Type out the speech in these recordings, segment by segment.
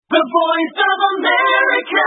The Voice of America.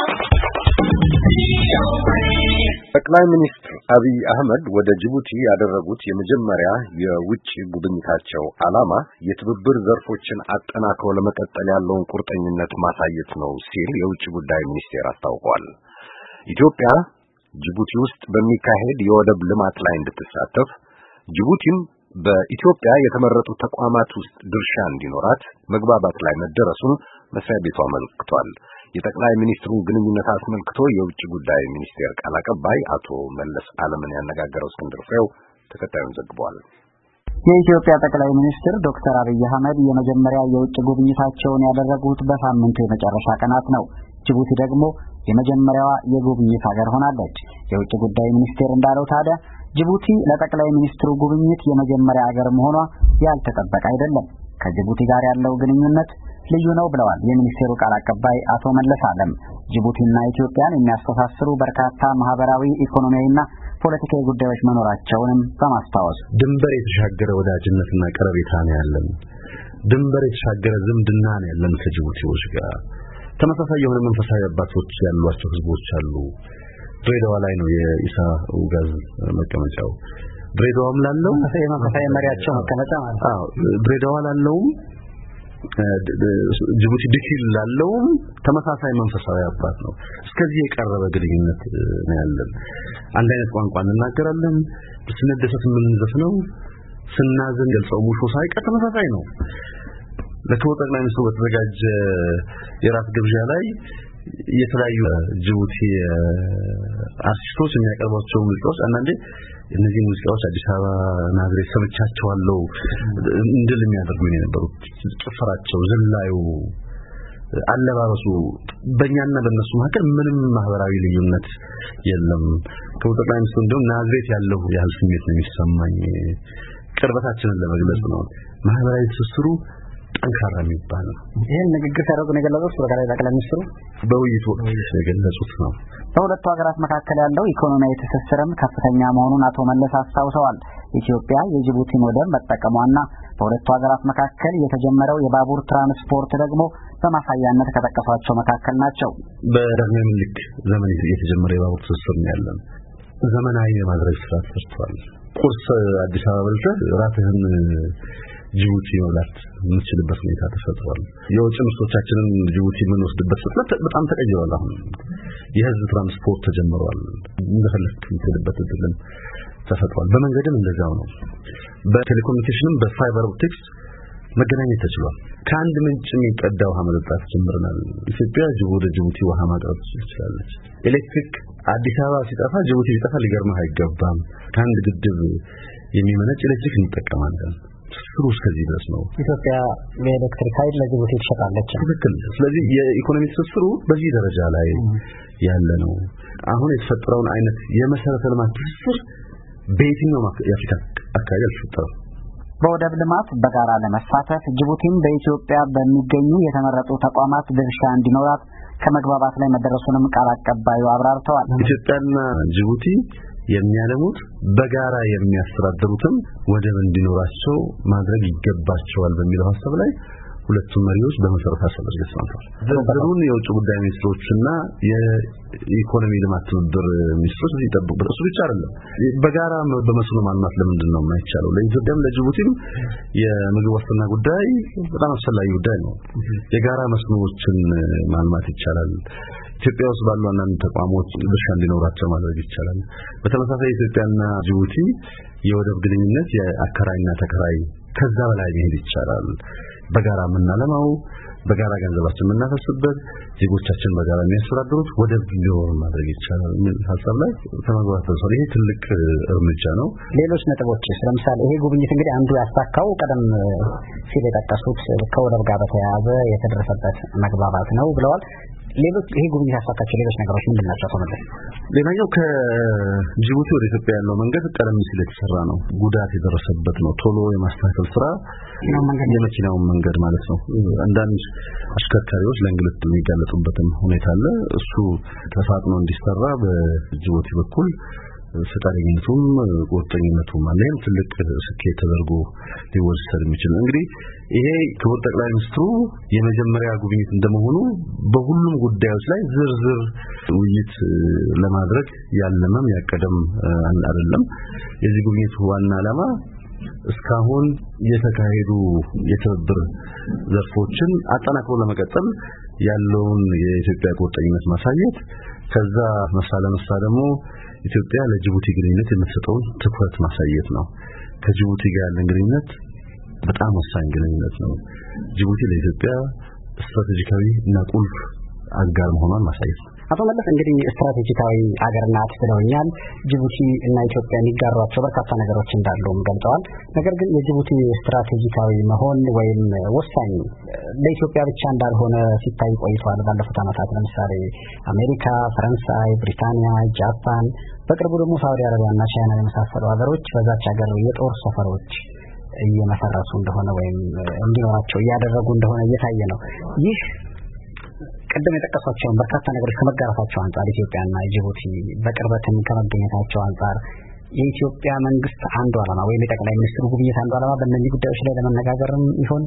ጠቅላይ ሚኒስትር አብይ አህመድ ወደ ጅቡቲ ያደረጉት የመጀመሪያ የውጭ ጉብኝታቸው ዓላማ የትብብር ዘርፎችን አጠናክሮ ለመቀጠል ያለውን ቁርጠኝነት ማሳየት ነው ሲል የውጭ ጉዳይ ሚኒስቴር አስታውቋል። ኢትዮጵያ ጅቡቲ ውስጥ በሚካሄድ የወደብ ልማት ላይ እንድትሳተፍ ጅቡቲም በኢትዮጵያ የተመረጡ ተቋማት ውስጥ ድርሻ እንዲኖራት መግባባት ላይ መደረሱን መስሪያ ቤቱ አመልክቷል። የጠቅላይ ሚኒስትሩን ግንኙነት አስመልክቶ የውጭ ጉዳይ ሚኒስቴር ቃል አቀባይ አቶ መለስ አለምን ያነጋገረው እስክንድር ፍሬው ተከታዩን ዘግቧል። የኢትዮጵያ ጠቅላይ ሚኒስትር ዶክተር አብይ አህመድ የመጀመሪያ የውጭ ጉብኝታቸውን ያደረጉት በሳምንቱ የመጨረሻ ቀናት ነው። ጅቡቲ ደግሞ የመጀመሪያዋ የጉብኝት ሀገር ሆናለች። የውጭ ጉዳይ ሚኒስቴር እንዳለው ታዲያ ጅቡቲ ለጠቅላይ ሚኒስትሩ ጉብኝት የመጀመሪያ ሀገር መሆኗ ያልተጠበቀ አይደለም። ከጅቡቲ ጋር ያለው ግንኙነት ልዩ ነው ብለዋል የሚኒስቴሩ ቃል አቀባይ አቶ መለስ አለም። ጅቡቲና ኢትዮጵያን የሚያስተሳስሩ በርካታ ማህበራዊ፣ ኢኮኖሚያዊና ፖለቲካዊ ጉዳዮች መኖራቸውንም በማስታወስ ድንበር የተሻገረ ወዳጅነትና ቀረቤታ ነው ያለን። ድንበር የተሻገረ ዝምድና ነው ያለን ከጅቡቲዎች ጋር። ተመሳሳይ የሆነ መንፈሳዊ አባቶች ያሏቸው ህዝቦች አሉ። ድሬዳዋ ላይ ነው የኢሳ ኡጋዝ መቀመጫው። ድሬዳዋም ላለው መንፈሳዊ መሪያቸው መቀመጫ ማለት ነው። ድሬዳዋ ላለው ጅቡቲ ድኪል ላለው ተመሳሳይ መንፈሳዊ አባት ነው። እስከዚህ የቀረበ ግንኙነት ነው ያለን። አንድ አይነት ቋንቋ እንናገራለን። ስንደሰት የምንዘፍነው ስናዝን ገልጸው ሙሾ ሳይቀር ተመሳሳይ ነው። ለክቡር ጠቅላይ ሚኒስትሩ በተዘጋጀ የራት ግብዣ ላይ የተለያዩ ጅቡቲ አርቲስቶች የሚያቀርቧቸው ሙዚቃዎች አንዳንዴ እነዚህ ሙዚቃዎች አዲስ አበባ ናዝሬት ሰምቻቸዋለሁ እንድል የሚያደርጉኝ የነበሩት ጭፈራቸው፣ ዝላዩ፣ አለባበሱ በእኛና በእነሱ መካከል ምንም ማህበራዊ ልዩነት የለም። ክቡር ጠቅላይ ሚኒስትሩ እንደውም ናዝሬት ያለው ያህል ስሜት ነው የሚሰማኝ። ቅርበታችንን ለመግለጽ ነው። ማህበራዊ ትስስሩ ጠንካራ የሚባል ነው። ይሄን ንግግር ሲያደርጉ ነው የገለጹት ጠቅላይ ሚኒስትሩ በውይይቱ ወቅት የገለጹት ነው። በሁለቱ ሀገራት መካከል ያለው ኢኮኖሚያዊ ትስስርም ከፍተኛ መሆኑን አቶ መለስ አስታውሰዋል። ኢትዮጵያ የጅቡቲን ወደብ መጠቀሟና በሁለቱ ሀገራት መካከል የተጀመረው የባቡር ትራንስፖርት ደግሞ በማሳያነት ከጠቀሷቸው መካከል ናቸው። በዳግማዊ ምኒልክ ዘመን የተጀመረ የባቡር ትስስር ነው ያለን። ዘመናዊ የማድረግ ስራ ተሰርቷል። ቁርስ አዲስ አበባ በልተህ ራትህን ጅቡቲ መብላት የምንችልበት ሁኔታ ተፈጥሯል። የውጭ ምርቶቻችንን ጅቡቲ የምንወስድበት ፍጥነት በጣም ተቀይሯል። አሁን የህዝብ ትራንስፖርት ተጀምሯል። እንደፈለክ የምትሄድበት እድልም ተፈጥሯል። በመንገድም እንደዛው ነው። በቴሌኮሙኒኬሽንም በፋይበር ኦፕቲክስ መገናኘት ተችሏል። ከአንድ ምንጭ የሚቀዳ ውሃ መጠጣት ጀምረናል። ኢትዮጵያ ወደ ጅቡቲ ውሃ ማቅረብ ትችላለች። ኤሌክትሪክ አዲስ አበባ ሲጠፋ ጅቡቲ ሲጠፋ ሊገርምህ አይገባም። ከአንድ ግድብ የሚመነጭ ኤሌክትሪክ እንጠቀማለን። ትስስሩ እስከዚህ ድረስ ነው። ኢትዮጵያ በኤሌክትሪክ ኃይል ለጅቡቲ ትሸጣለች። ትክክል። ስለዚህ የኢኮኖሚ ትስስሩ በዚህ ደረጃ ላይ ያለ ነው። አሁን የተፈጠረውን አይነት የመሰረተ ልማት ትስስር በየትኛውም የአፍሪካ አካባቢ አልተፈጠረም። በወደብ ልማት በጋራ ለመሳተፍ ጅቡቲም በኢትዮጵያ በሚገኙ የተመረጡ ተቋማት ድርሻ እንዲኖራት ከመግባባት ላይ መደረሱንም ቃል አቀባዩ አብራርተዋል። ኢትዮጵያና ጅቡቲ የሚያለሙት በጋራ የሚያስተዳድሩትም ወደብ እንዲኖራቸው ማድረግ ይገባቸዋል በሚለው ሐሳብ ላይ ሁለቱም መሪዎች በመሰረተ ሐሳብ ላይ ተስማምተዋል። ዝርዝሩን የውጭ ጉዳይ ሚኒስትሮችና የኢኮኖሚ ልማት ትብብር ሚኒስትሮች ይጠብቁበት። እሱ ብቻ አይደለም። በጋራ በመስኖ ማልማት ለምንድን ነው የማይቻለው? ለኢትዮጵያም ለጅቡቲም የምግብ ዋስትና ጉዳይ በጣም አስፈላጊ ጉዳይ ነው። የጋራ መስኖዎችን ማልማት ይቻላል። ኢትዮጵያ ውስጥ ባሉ አንዳንድ ተቋሞች ድርሻ እንዲኖራቸው ማድረግ ይቻላል። በተመሳሳይ ኢትዮጵያና ጅቡቲ የወደብ ግንኙነት የአከራይና ተከራይ ከዛ በላይ መሄድ ይቻላል። በጋራ የምናለማው በጋራ ገንዘባችን የምናፈስበት ዜጎቻችን በጋራ የሚያስተዳድሩት ወደብ እንዲኖር ማድረግ ይቻላል የሚል ሐሳብ ላይ ተመግባባት ተደርሷል። ይሄ ትልቅ እርምጃ ነው። ሌሎች ነጥቦች ለምሳሌ ይሄ ጉብኝት እንግዲህ አንዱ ያሳካው ቀደም ሲል የጠቀሱት ከወደብ ጋር በተያያዘ የተደረሰበት መግባባት ነው ብለዋል። ሌሎች ይሄ ጉብኝት ያሳካቸው ሌሎች ነገሮች ምንድን ናቸው? ተመለስ። ሌላኛው ከጅቡቲ ወደ ኢትዮጵያ ያለው መንገድ ቀደም ሲል የተሰራ ነው። ጉዳት የደረሰበት ነው። ቶሎ የማስተካከል ስራ የመኪናውን መንገድ ማለት ነው። አንዳንድ አሽከርካሪዎች ለእንግልት የሚጋለጡበትም ሁኔታ አለ። እሱ ተፋጥኖ እንዲሰራ በጅቡቲ በኩል ፈቃደኝነቱም ቁርጠኝነቱም አለኝ ትልቅ ስኬት ተደርጎ ሊወሰድ የሚችል እንግዲህ ይሄ ክቡር ጠቅላይ ሚኒስትሩ የመጀመሪያ ጉብኝት እንደመሆኑ በሁሉም ጉዳዮች ላይ ዝርዝር ውይይት ለማድረግ ያለመም ያቀደም አይደለም። የዚህ ጉብኝት ዋና ዓላማ እስካሁን የተካሄዱ የትብብር ዘርፎችን አጠናክሮ ለመቀጠል ያለውን የኢትዮጵያ ቁርጠኝነት ማሳየት ከዛ መሳ ደግሞ ኢትዮጵያ ለጅቡቲ ግንኙነት የምትሰጠውን ትኩረት ማሳየት ነው። ከጅቡቲ ጋር ያለን ግንኙነት በጣም ወሳኝ ግንኙነት ነው። ጅቡቲ ለኢትዮጵያ ስትራቴጂካዊ እና ቁልፍ አጋር መሆኗን ማሳየት ነው። አቶ መለስ እንግዲህ ስትራቴጂካዊ አገር ናት ብለውኛል። ጅቡቲ እና ኢትዮጵያ የሚጋሯቸው በርካታ ነገሮች እንዳሉም ገልጸዋል። ነገር ግን የጅቡቲ ስትራቴጂካዊ መሆን ወይም ወሳኝ ለኢትዮጵያ ብቻ እንዳልሆነ ሲታይ ቆይቷል። ባለፉት ዓመታት ለምሳሌ አሜሪካ፣ ፈረንሳይ፣ ብሪታንያ፣ ጃፓን በቅርቡ ደግሞ ሳውዲ አረቢያና ቻይና የመሳሰሉ ሀገሮች በዛች ሀገር የጦር ሰፈሮች እየመሰረቱ እንደሆነ ወይም እንዲኖራቸው እያደረጉ እንደሆነ እየታየ ነው። ይህ ቀደም የጠቀሷቸውን በርካታ ነገሮች ከመጋራታቸው አንፃር ኢትዮጵያና ጅቡቲ በቅርበትም ከመገኘታቸው አንፃር የኢትዮጵያ መንግስት አንዱ ዓላማ ወይም የጠቅላይ ሚኒስትሩ ጉብኝት አንዱ ዓላማ በእነዚህ ጉዳዮች ላይ ለመነጋገርም ይሆን?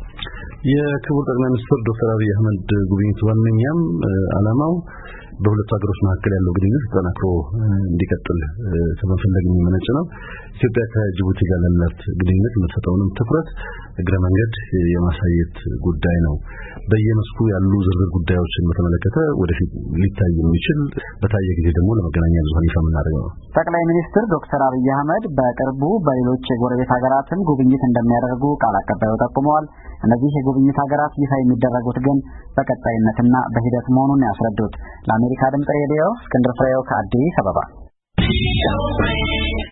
የክቡር ጠቅላይ ሚኒስትር ዶክተር አብይ አህመድ ጉብኝት ዋነኛም ዓላማው በሁለቱ ሀገሮች መካከል ያለው ግንኙነት ተጠናክሮ እንዲቀጥል ከመፈለግ የሚመነጭ ነው። ኢትዮጵያ ከጅቡቲ ጋር ላላት ግንኙነት የምትሰጠውንም ትኩረት እግረ መንገድ የማሳየት ጉዳይ ነው። በየመስኩ ያሉ ዝርዝር ጉዳዮችን በተመለከተ ወደፊት ሊታይ የሚችል በታየ ጊዜ ደግሞ ለመገናኛ ብዙሃን ይፋ የምናደርገው ነው። ጠቅላይ ሚኒስትር ዶክተር አብይ አህመድ በቅርቡ በሌሎች የጎረቤት ሀገራትም ጉብኝት እንደሚያደርጉ ቃል አቀባዩ ጠቁመዋል። እነዚህ የጉብኝት ሀገራት ይፋ የሚደረጉት ግን በቀጣይነትና በሂደት መሆኑን ያስረዱት። ለአሜሪካ ድምጽ ሬዲዮ እስክንድር ፍሬው ከአዲስ አበባ